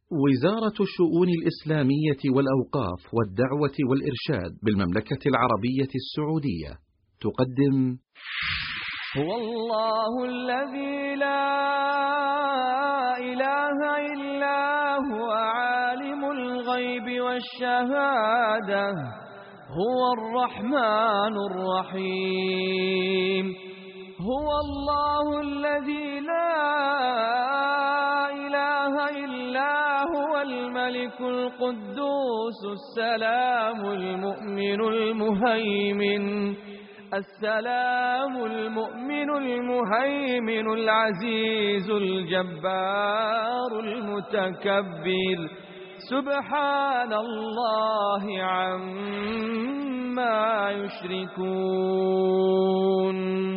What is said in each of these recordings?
وزارة الشؤون الإسلامية والأوقاف والدعوة والإرشاد بالمملكة العربية السعودية تقدم هو الله الذي لا إله إلا هو عالم الغيب والشهادة هو الرحمن الرحيم هو الله الذي لا إله إلا هو الملك القدوس السلام المؤمن المهيمن العزيز الجبار المتكبر سبحان الله عما يشركون.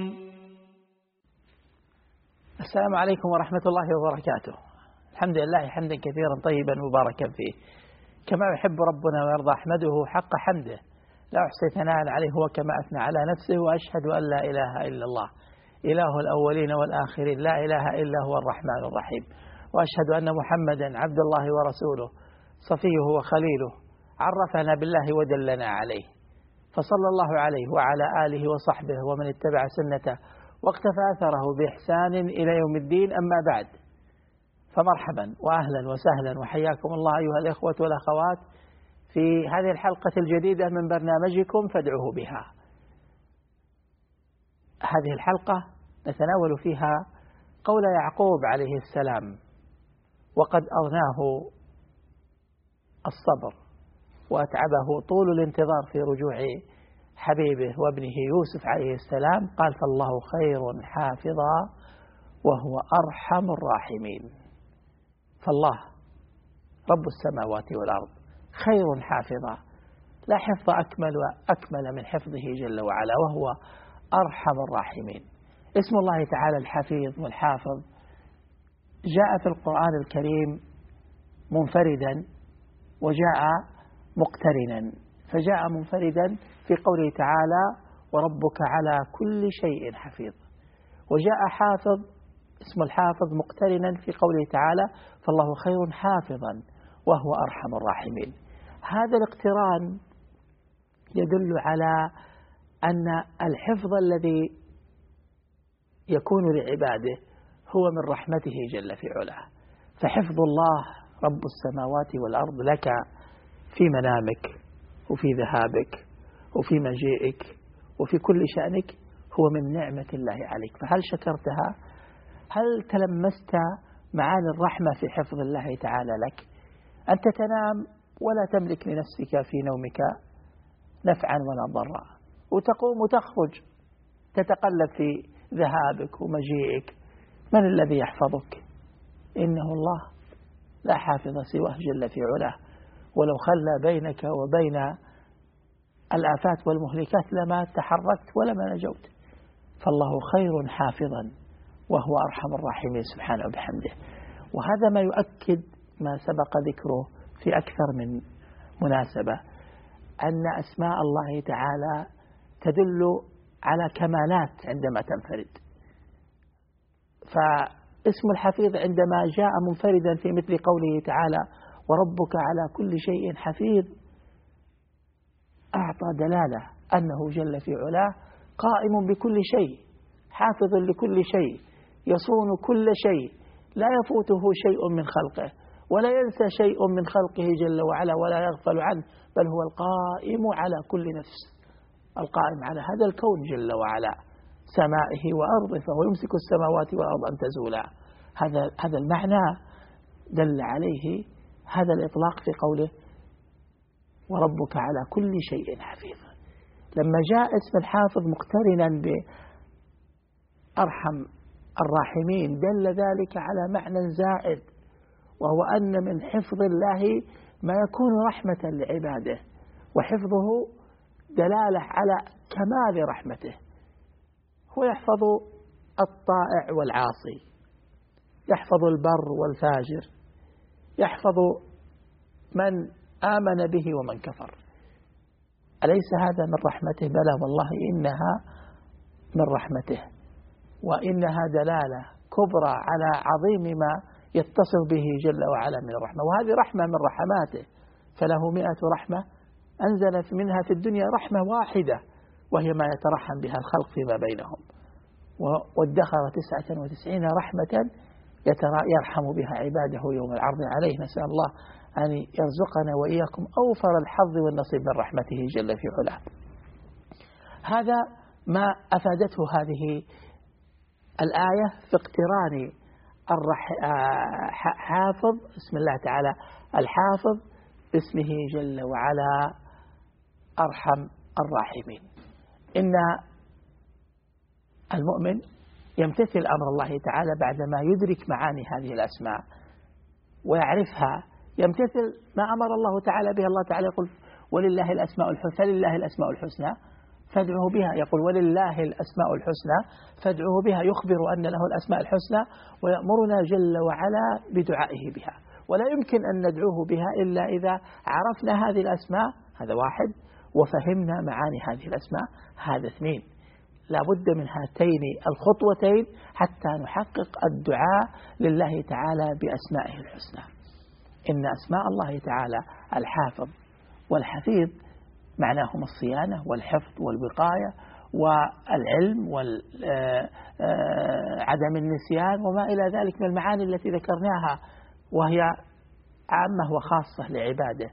السلام عليكم ورحمة الله وبركاته. الحمد لله حمدا كثيرا طيبا مباركا فيه كما يحب ربنا ويرضى، أحمده حق حمده لا أحصي ثناء عليه هو كما أثنى على نفسه، وأشهد أن لا إله إلا الله إله الأولين والآخرين لا إله إلا هو الرحمن الرحيم، وأشهد أن محمدا عبد الله ورسوله صفيه وخليله عرفنا بالله ودلنا عليه، فصلى الله عليه وعلى آله وصحبه ومن اتبع سنته واقتفى أثره بإحسان إلى يوم الدين. أما بعد، فمرحبا وأهلا وسهلا وحياكم الله أيها الإخوة والأخوات في هذه الحلقة الجديدة من برنامجكم فادعوه بها. هذه الحلقة نتناول فيها قول يعقوب عليه السلام: وقد أغناه الصبر وأتعبه طول الانتظار في رجوع حبيبه وابنه يوسف عليه السلام، قال: فالله خير حافظا وهو أرحم الراحمين. فالله رب السماوات والأرض خير حافظا، لا حفظ أكمل من حفظه جل وعلا، وهو أرحم الراحمين. اسم الله تعالى الحفيظ والحافظ جاء في القرآن الكريم منفردا وجاء مقترنا، فجاء منفردا في قوله تعالى: وربك على كل شيء حفيظ، وجاء حافظ اسم الحافظ مقترنا في قوله تعالى: فالله خير حافظا وهو أرحم الراحمين. هذا الاقتران يدل على أن الحفظ الذي يكون لعباده هو من رحمته جل في علاه، فحفظ الله رب السماوات والأرض لك في منامك وفي ذهابك وفي مجيئك وفي كل شأنك هو من نعمة الله عليك، فهل شكرتها؟ هل تلمست معاني الرحمة في حفظ الله تعالى لك؟ أنت تنام ولا تملك لنفسك في نومك نفعا ولا ضرا، وتقوم وتخرج تتقلب في ذهابك ومجيئك، من الذي يحفظك؟ إنه الله، لا حافظ سواه جل في علاه، ولو خلى بينك وبين الآفات والمهلكات لما تحركت ولما نجوت، فالله خير حافظا وهو أرحم الراحمين سبحانه وبحمده. وهذا ما يؤكد ما سبق ذكره في أكثر من مناسبة، أن أسماء الله تعالى تدل على كمالات عندما تنفرد، فاسم الحفيظ عندما جاء منفردا في مثل قوله تعالى: وربك على كل شيء حفيظ، أعطى دلالة أنه جل في علاه قائم بكل شيء، حافظ لكل شيء، يصون كل شيء، لا يفوته شيء من خلقه ولا ينسى شيء من خلقه جل وعلا ولا يغفل عنه، بل هو القائم على كل نفس، القائم على هذا الكون جل وعلا، سمائه وأرضه، فهو يمسك السماوات والأرض أن تزولا. هذا المعنى دل عليه هذا الإطلاق في قوله: وربك على كل شيء حفيظ. لما جاء اسم الحافظ مقترنا بأرحم الراحمين دل ذلك على معنى زائد، وهو أن من حفظ الله ما يكون رحمة لعباده، وحفظه دلالة على كمال رحمته. هو يحفظ الطائع والعاصي، يحفظ البر والفاجر، يحفظ من آمن به ومن كفر. أليس هذا من رحمته؟ بلى والله إنها من رحمته، وإنها دلالة كبرى على عظيم ما يتصف به جل وعلا من الرحمة، وهذه رحمة من رحماته، فله 100 رحمة أنزل منها في الدنيا رحمة واحدة وهي ما يترحم بها الخلق فيما بينهم، وادخر 99 رحمة يرحم بها عباده يوم العرض عليه. نسأل الله أن يرزقنا وإياكم أوفر الحظ والنصيب من رحمته جل في علاه. هذا ما أفادته هذه الآية في اقتران حافظ اسم الله تعالى الحافظ باسمه جل وعلا أرحم الراحمين. إن المؤمن يمتثل أمر الله تعالى بعدما يدرك معاني هذه الأسماء ويعرفها، يمتثل ما أمر الله تعالى به. الله تعالى يقول ولله الأسماء الحسنى، فلله الأسماء الحسنى فادعوه بها. يقول ولله الأسماء الحسنى فادعوه بها، يخبر أن له الأسماء الحسنى ويأمرنا جل وعلا بدعائه بها، ولا يمكن أن ندعوه بها إلا إذا عرفنا هذه الأسماء، هذا واحد، وفهمنا معاني هذه الأسماء، هذا اثنين. لا بد من هاتين الخطوتين حتى نحقق الدعاء لله تعالى بأسمائه الحسنى. إن أسماء الله تعالى الحافظ والحفيظ معناهم الصيانة والحفظ والوقاية والعلم وعدم النسيان وما إلى ذلك من المعاني التي ذكرناها، وهي عامة وخاصة لعباده،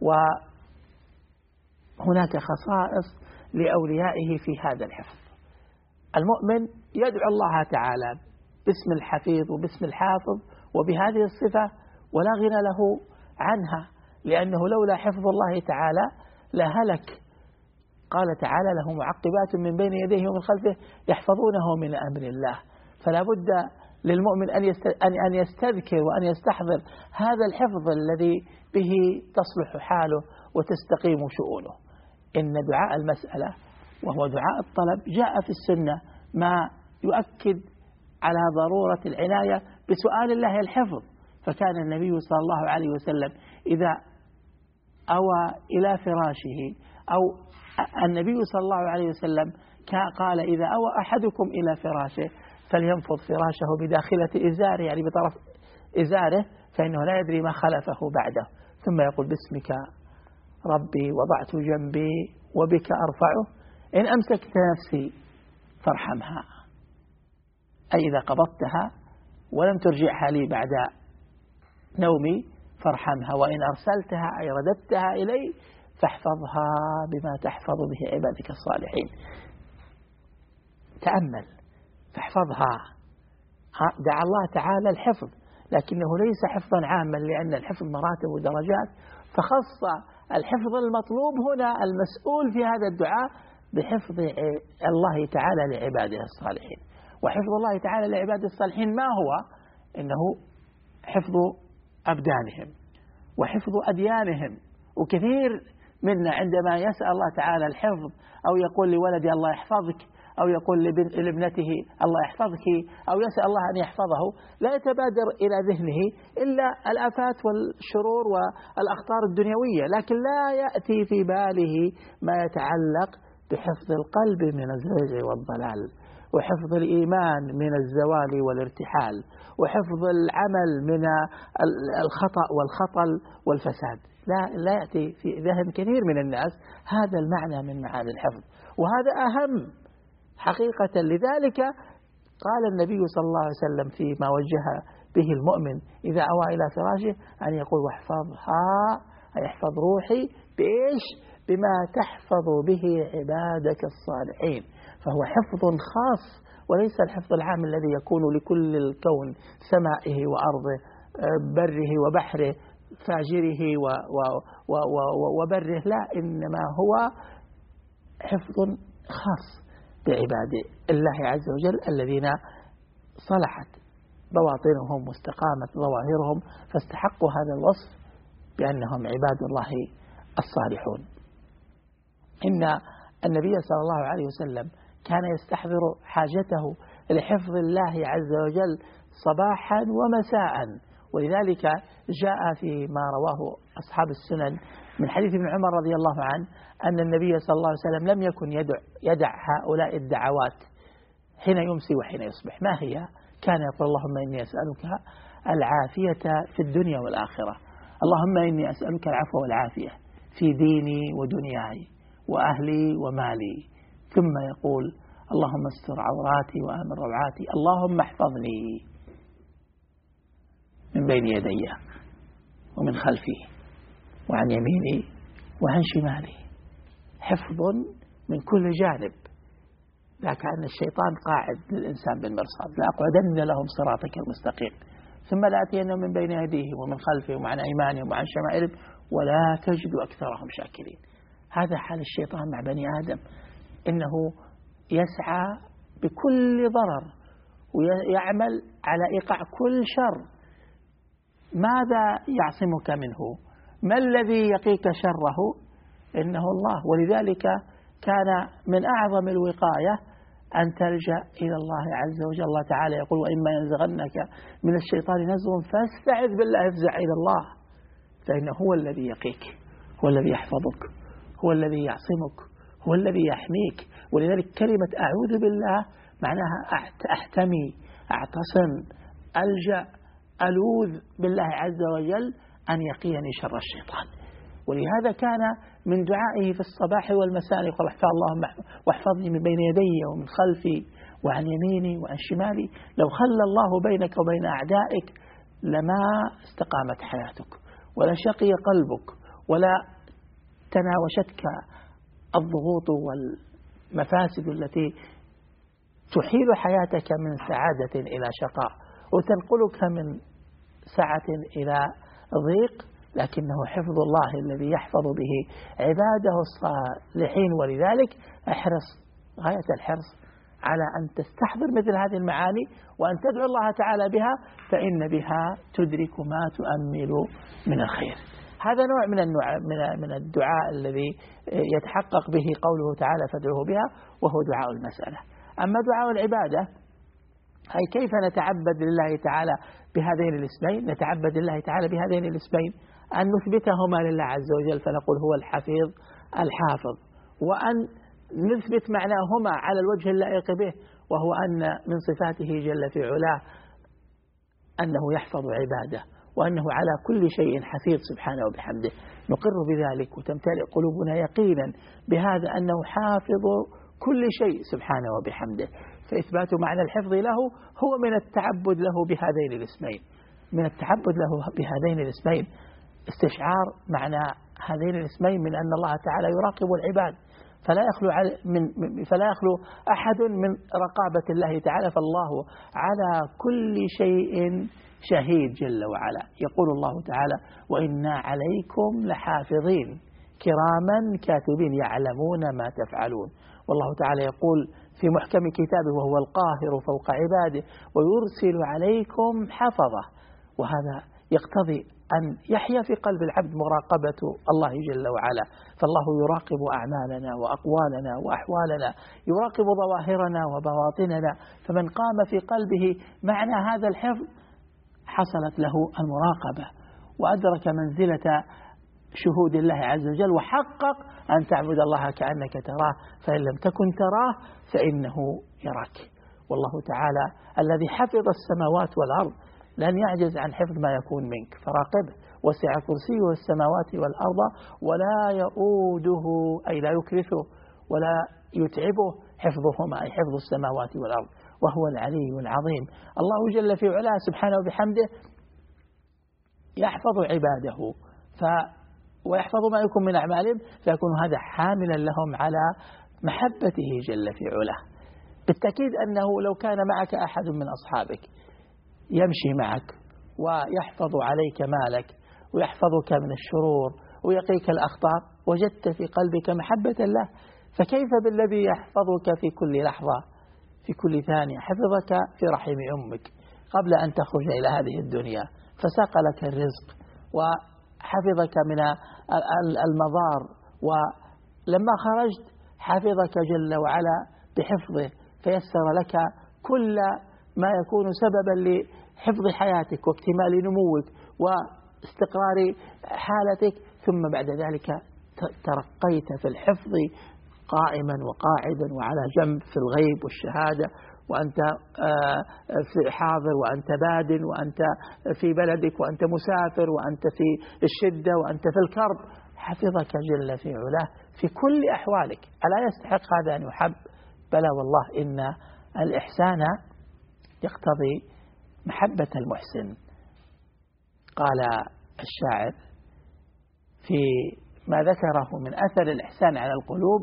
وهناك خصائص لأوليائه في هذا الحفظ. المؤمن يدعو الله تعالى باسم الحفيظ وباسم الحافظ وبهذه الصفة ولا غنى له عنها، لأنه لولا حفظ الله تعالى لهلك. قال تعالى له معقبات من بين يديه ومن خلفه يحفظونه من أمر الله. فلا بد للمؤمن أن يستذكر وأن يستحضر هذا الحفظ الذي به تصلح حاله وتستقيم شؤونه. إن دعاء المسألة وهو دعاء الطلب جاء في السنة ما يؤكد على ضرورة العناية بسؤال الله الحفظ. فكان النبي صلى الله عليه وسلم إذا أوى إلى فراشه، أو النبي صلى الله عليه وسلم قال إذا أوى أحدكم إلى فراشه فلينفض فراشه بداخلة إزاره، يعني بطرف إزاره، فإنه لا يدري ما خلفه بعده، ثم يقول باسمك ربي وضعت جنبي وبك أرفعه، إن أمسكت نفسي فارحمها، أي إذا قبضتها ولم ترجعها لي بعد نومي فارحمها، وإن أرسلتها أي رددتها إلي فاحفظها بما تحفظ به عبادك الصالحين. تأمل، فاحفظها. دعا الله تعالى الحفظ، لكنه ليس حفظا عاما، لأن الحفظ مراتب ودرجات، فخص الحفظ المطلوب هنا المسؤول في هذا الدعاء بحفظ الله تعالى لعباده الصالحين. وحفظ الله تعالى لعباده الصالحين ما هو؟ إنه حفظ أبدانهم وحفظ أديانهم. وكثير منا عندما يسأل الله تعالى الحفظ، أو يقول لولدي الله يحفظك، أو يقول لابنته الله يحفظك، أو يسأل الله أن يحفظه، لا يتبادر إلى ذهنه إلا الآفات والشرور والأخطار الدنيوية، لكن لا يأتي في باله ما يتعلق بحفظ القلب من الزيغ والضلال، وحفظ الإيمان من الزوال والارتحال، وحفظ العمل من الخطأ والخطل والفساد. لا يأتي في ذهن كثير من الناس هذا المعنى من معاني الحفظ، وهذا أهم حقيقة. لذلك قال النبي صلى الله عليه وسلم فيما وجه به المؤمن إذا أوى إلى فراشه أن يقول واحفظها، أي احفظ روحي بإيش؟ بما تحفظ به عبادك الصالحين. فهو حفظ خاص وليس الحفظ العام الذي يكون لكل الكون، سمائه وأرضه، بره وبحره، فاجره وبره، لا، إنما هو حفظ خاص بعباد الله عز وجل الذين صلحت بواطنهم واستقامت ظواهرهم، فاستحقوا هذا الوصف بأنهم عباد الله الصالحون. إن النبي صلى الله عليه وسلم كان يستحضر حاجته لحفظ الله عز وجل صباحا ومساء، ولذلك جاء فيما رواه أصحاب السنن من حديث ابن عمر رضي الله عنه أن النبي صلى الله عليه وسلم لم يكن يدع هؤلاء الدعوات حين يمسي وحين يصبح. ما هي؟ كان يقول اللهم إني أسألك العافية في الدنيا والآخرة. اللهم إني أسألك العفو والعافية في ديني ودنياي وأهلي ومالي. ثم يقول اللهم استر عوراتي وآمن روعاتي. اللهم احفظني من بين يدي ومن خلفي وعن يميني وعن شمالي، حفظ من كل جانب. لا كأن الشيطان قاعد للإنسان بالمرصاد. لأقعدن لهم صراطك المستقيم ثم لآتينهم من بين يديهم ومن خلفهم وعن أيمانهم وعن شمائلهم ولا تجد أكثرهم شاكرين. هذا حال الشيطان مع بني آدم، إنه يسعى بكل ضرر ويعمل على إيقاع كل شر. ماذا يعصمك منه؟ ما الذي يقيك شره؟ إنه الله. ولذلك كان من أعظم الوقاية أن تلجأ إلى الله عز وجل. الله تعالى يقول وإما ينزغنك من الشيطان نزغ فاستعذ بالله، افزع إلى الله، فإنه هو الذي يقيك، هو الذي يحفظك، هو الذي يعصمك، هو الذي يحميك. ولذلك كلمة أعوذ بالله معناها أحتمي، أعتصم، ألجأ، ألوذ بالله عز وجل أن يقيني شر الشيطان. ولهذا كان من دعائه في الصباح والمساء يقول اللهم واحفظني من بين يدي ومن خلفي وعن يميني وعن شمالي. لو خلى الله بينك وبين أعدائك لما استقامت حياتك ولا شقي قلبك ولا تناوشتك الضغوط والمفاسد التي تحيل حياتك من سعادة إلى شقاء وتنقلك من سعة إلى ضيق، لكنه حفظ الله الذي يحفظ به عباده الصالحين. ولذلك احرص غاية الحرص على أن تستحضر مثل هذه المعاني وأن تدعو الله تعالى بها، فإن بها تدرك ما تؤمل من الخير. هذا نوع من الدعاء الذي يتحقق به قوله تعالى فادعوه بها، وهو دعاء المسألة. أما دعاء العبادة أي كيف نتعبد لله تعالى بهذين الاسمين؟ نتعبد لله تعالى بهذين الاسمين أن نثبتهما لله عز وجل فنقول هو الحفيظ الحافظ، وأن نثبت معناهما على الوجه اللائق به، وهو أن من صفاته جل في علاه أنه يحفظ عباده وأنه على كل شيء حفيظ سبحانه وبحمده. نقر بذلك وتمتلئ قلوبنا يقينا بهذا أنه حافظ كل شيء سبحانه وبحمده. فإثبات معنى الحفظ له هو من التعبد له بهذين الاسمين، من التعبد له بهذين الاسمين استشعار معنى هذين الاسمين من أن الله تعالى يراقب العباد، فلا يخلو أحد من رقابة الله تعالى، فالله على كل شيء شهيد جل وعلا. يقول الله تعالى وإنا عليكم لحافظين كراما كاتبين يعلمون ما تفعلون. والله تعالى يقول في محكم كتابه وهو القاهر فوق عباده ويرسل عليكم حفظة. وهذا يقتضي أن يحيا في قلب العبد مراقبة الله جل وعلا، فالله يراقب أعمالنا وأقوالنا وأحوالنا، يراقب ظواهرنا وبواطننا. فمن قام في قلبه معنى هذا الحفظ حصلت له المراقبة وأدرك منزلة شهود الله عز وجل، وحقق أن تعبد الله كأنك تراه، فإن لم تكن تراه فإنه يراك. والله تعالى الذي حفظ السماوات والأرض لن يعجز عن حفظ ما يكون منك، فراقبه. وسع كرسيه السماوات والأرض ولا يؤوده أي لا يكرثه ولا يتعبه حفظهما أي حفظ السماوات والأرض، وهو العلي العظيم. الله جل في علاه سبحانه وبحمده يحفظ عباده ويحفظ ما يكون من أعمالهم، فيكون هذا حاملا لهم على محبته جل في علاه. بالتأكيد أنه لو كان معك أحد من أصحابك يمشي معك ويحفظ عليك مالك ويحفظك من الشرور ويقيك الأخطار، وجدت في قلبك محبة الله، فكيف بالذي يحفظك في كل لحظة في كل ثانية؟ حفظك في رحم أمك قبل أن تخرج إلى هذه الدنيا، فساق لك الرزق وحفظك من المضار، ولما خرجت حفظك جل وعلا بحفظه، فيسر لك كل ما يكون سببا لحفظ حياتك واكتمال نموك واستقرار حالتك. ثم بعد ذلك ترقيت في الحفظ قائما وقاعدا وعلى جنب في الغيب والشهادة وأنت في حاضر وأنت باد وأنت في بلدك وأنت مسافر وأنت في الشدة وأنت في الكرب، حفظك جل في علاه في كل أحوالك. ألا يستحق هذا أن يحب؟ بلى والله، إن الإحسان يقتضي محبة المحسن. قال الشاعر في ما ذكره من أثر الإحسان على القلوب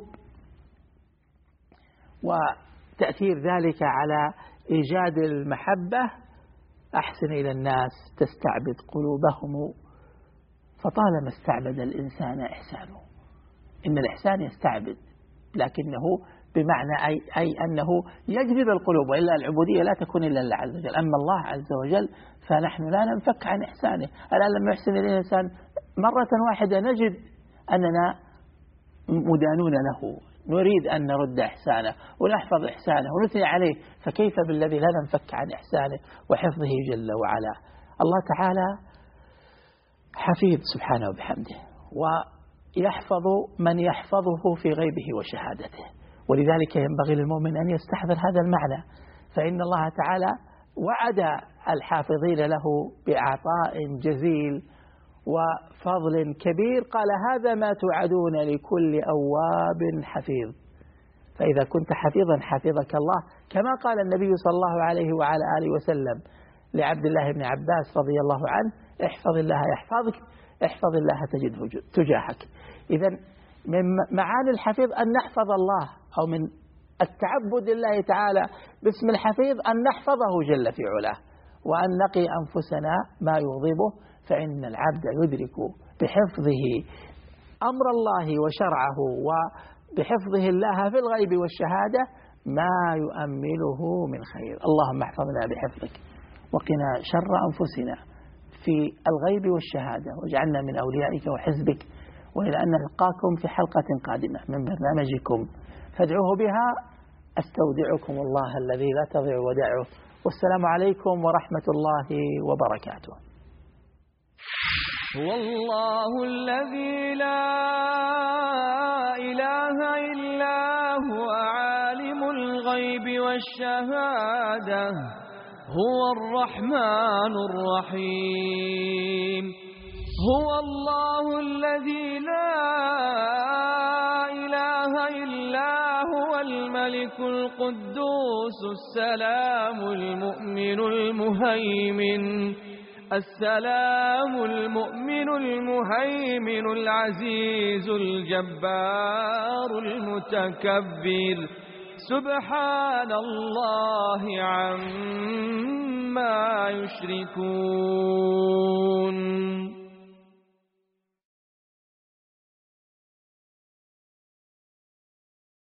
وتأثير ذلك على إيجاد المحبة: أحسن إلى الناس تستعبد قلوبهم، فطالما استعبد الإنسان إحسانه. إن الإحسان يستعبد، لكنه بمعنى أي أنه يجذب القلوب، وإلا العبودية لا تكون إلا لله عز وجل. أما الله عز وجل فنحن لا ننفك عن إحسانه. الآن لما يحسن إلينا الإنسان مرة واحدة نجد أننا مدانون له، نريد أن نرد إحسانه ونحفظ إحسانه ونثني عليه، فكيف بالذي لا ننفك عن إحسانه وحفظه جل وعلا. الله تعالى حفيظ سبحانه وبحمده، ويحفظ من يحفظه في غيبه وشهادته، ولذلك ينبغي للمؤمن أن يستحضر هذا المعنى، فإن الله تعالى وعد الحافظين له بإعطاء جزيل وفضل كبير. قال: هذا ما توعدون لكل أواب حفيظ. فإذا كنت حفيظا حفظك الله، كما قال النبي صلى الله عليه وعلى آله وسلم لعبد الله بن عباس رضي الله عنه: احفظ الله يحفظك، احفظ الله تجده تجاهك. إذا من معاني الحفيظ أن نحفظ الله، أو من التعبد لله تعالى باسم الحفيظ أن نحفظه جل في علاه، وأن نقي أنفسنا ما يغضبه، فإن العبد يدرك بحفظه أمر الله وشرعه وبحفظه الله في الغيب والشهادة ما يؤمله من خير. اللهم احفظنا بحفظك وقنا شر أنفسنا في الغيب والشهادة، واجعلنا من أوليائك وحزبك. وإلى أن نلقاكم في حلقة قادمة من برنامجكم فادعوه بها. أستودعكم الله الذي لا تضيع ودائعه، والسلام عليكم ورحمة الله وبركاته. هو الله الذي لا إله إلا هو عالم الغيب والشهادة، هو الرحمن الرحيم. هو الله الذي لا إله إلا هو الملك القدوس السلام المؤمن المهيمن، السلام المؤمن المهيمن العزيز الجبار المتكبر، سبحان الله عما يشركون.